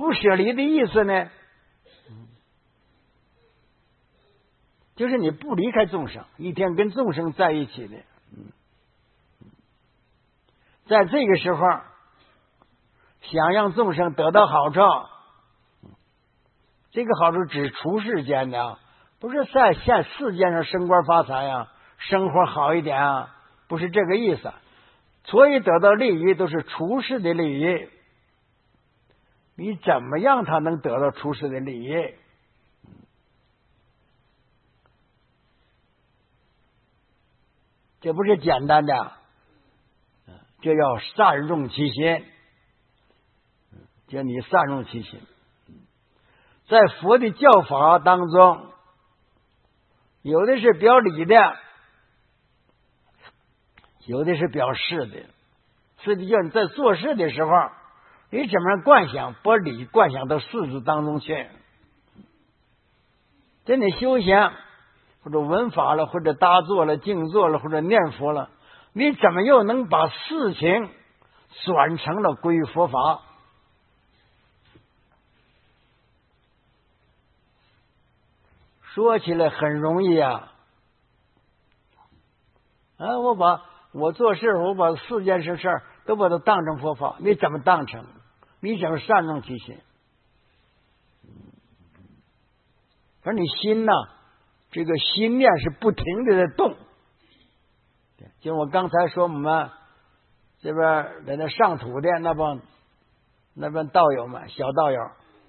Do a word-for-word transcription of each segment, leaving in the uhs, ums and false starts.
不舍离的意思呢，就是你不离开众生，一天跟众生在一起的。在这个时候，想让众生得到好处，这个好处指出世间的，不是在现世间上升官发财啊，生活好一点啊，不是这个意思。所以得到利益都是出世的利益，你怎么样他能得到出世的利益？这不是简单的，这要善用其心，叫你善用其心。在佛的教法当中，有的是表理的，有的是表事的。是的，叫你在做事的时候，你怎么样观想，把理观想到事字当中去。在你修行或者闻法了，或者打坐了、静坐了，或者念佛了，你怎么又能把事情转成了归于佛法？说起来很容易啊，啊，我把我做事，我把四件事事儿都把它当成佛法，你怎么当成？你怎么善用其心？而你心呢，这个心念是不停的在动。就我刚才说，我们这边在那上土的那帮那帮道友们，小道友，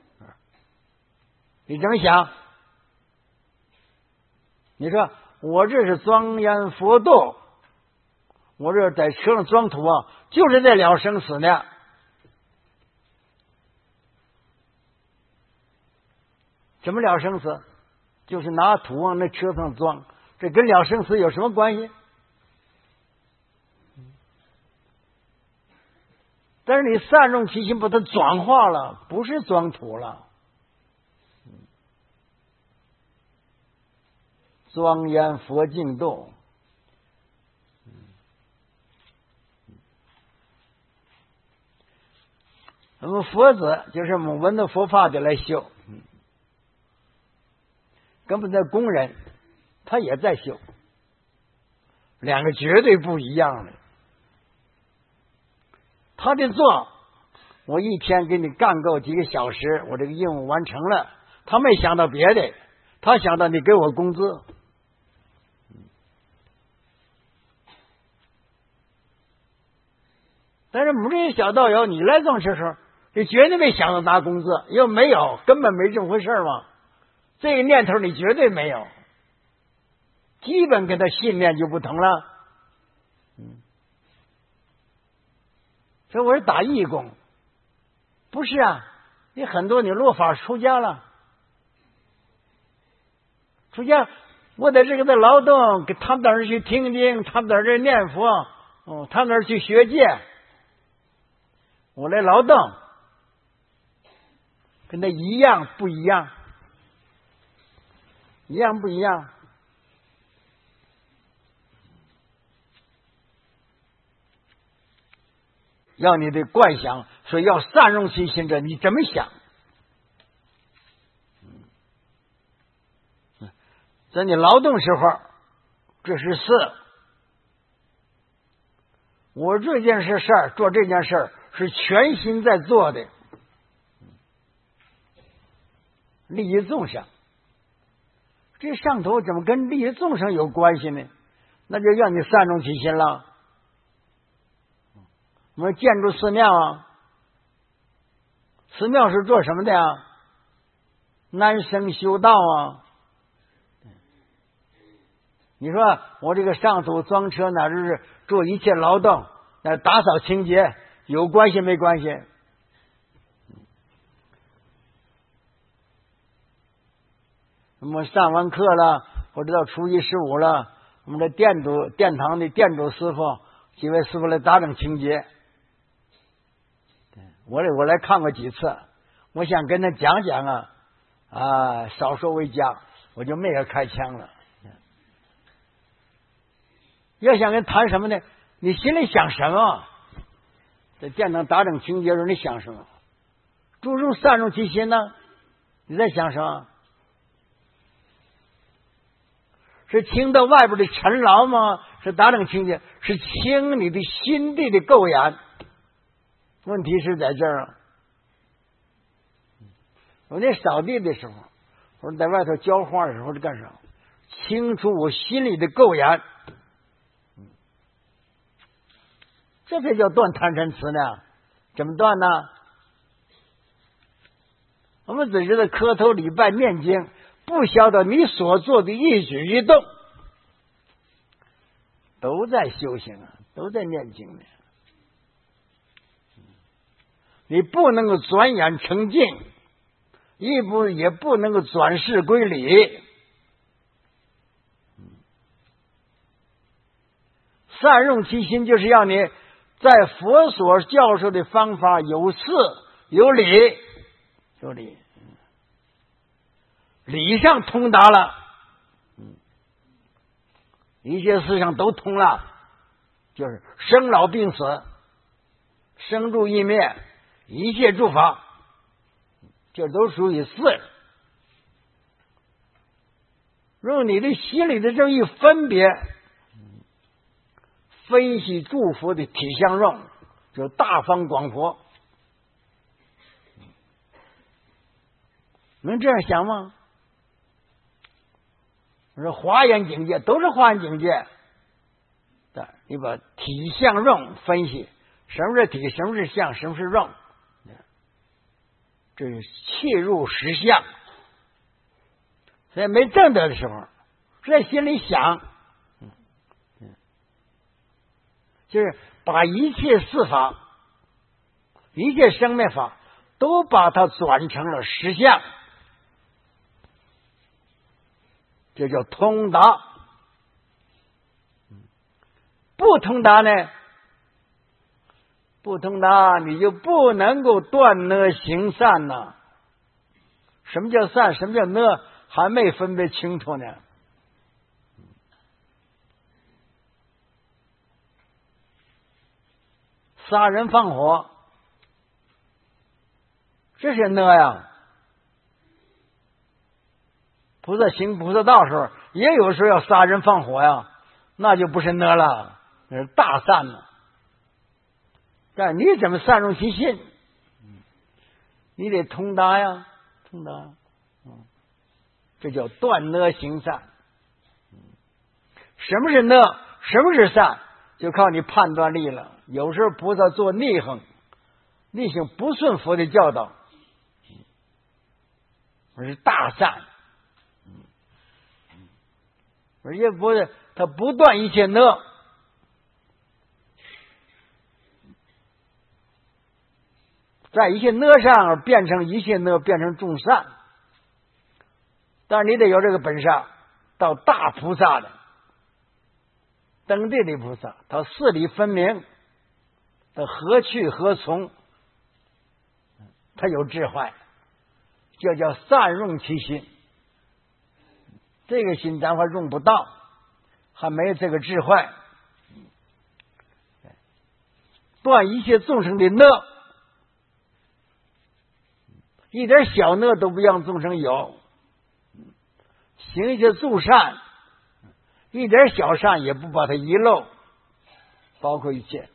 你怎么想？你说我这是庄严佛道，我这在车上装土啊，就是在了生死呢。怎么了生死？就是拿土往那车上装，这跟了生死有什么关系？但是你善用其心，把它转化了，不是装土了。庄严佛净土，那么佛子就是我们闻到佛法的来修，根本在工人他也在修，两个绝对不一样的。他的做，我一天给你干够几个小时，我这个任务完成了，他没想到别的，他想到你给我工资。但是我们这些小道友，你来做这时候，你绝对没想到拿工资，又没有，根本没这么回事嘛。这个念头你绝对没有，基本跟他信念就不同了。嗯，所以我是打义工，不是啊？你很多你落法出家了，出家，我在这个在劳动，给他们到这去听经，他们在这念佛，哦，他们那儿去学戒。我来劳动，跟他一样不一样？一样不一样？要你的观想，所以要善用其心者，你怎么想？在你劳动时候，这是事。我这件事事儿做这件事儿。是全心在做的，利益众生。这上头怎么跟利益众生有关系呢？那就让你善用其心了。我们建筑寺庙啊，寺庙是做什么的呀？难生修道啊。你说我这个上土装车呢，就是做一切劳动，那打扫清洁。有关系没关系？我们上完课了，或者到初一十五了，我们的店主、殿堂的店主师傅，几位师傅来打整清洁。我来我来看过几次，我想跟他讲讲啊，啊，少说为佳，我就没有开枪了。要想跟谈什么呢？你心里想什么？在殿堂打整清洁时，你想什么？ 注重善用其心呢？你在想什么？是清到外边的尘劳吗？是哪种清洁？是清你的心地的垢眼。问题是在这儿啊。我那扫地的时候，我说在外头浇花的时候是干啥？清除我心里的垢眼。这才叫断贪嗔痴呢。怎么断呢？我们只知道磕头礼拜念经，不晓得你所做的一举一动都在修行啊，都在念经呢。你不能够转眼成境，亦不也不能够转世归理。善用其心，就是要你在佛所教授的方法有事有理，有理，理上通达了，一切事上都通了，就是生老病死、生住异灭，一切诸法，这都属于事。用你的心里的这一分别，分析诸佛的体相用，就大方广佛。能这样想吗？我说华严境界都是华严境界，你把体相用分析，什么是体，什么是相，什么是用，这是切入实相。所以没证得的时候，在心里想，就是把一切事法、一切生灭法都把它转成了实相，这叫通达。不通达呢？不通达，你就不能够断呢行善呐。什么叫善？什么叫呢？还没分别清楚呢。杀人放火，这是呢呀。菩萨行菩萨道时候，也有时候要杀人放火呀，那就不是呢了，那是大善了。但你怎么善用其心？你得通达呀，通达。嗯，这叫断呢行善。什么是呢？什么是善？就靠你判断力了。有时候菩萨做逆行，逆行不顺佛的教导，而是大善。而且不是他不断一切呢，在一切呢上而变成一切呢，变成众善。但是你得有这个本事，到大菩萨的登地的菩萨，他事理分明，他何去何从，他有智慧，这叫善用其心。这个心咱还用不到，还没有这个智慧。断一切众生的呢，一点小呢都不让众生有。行一些助善，一点小善也不把它遗漏，包括一切。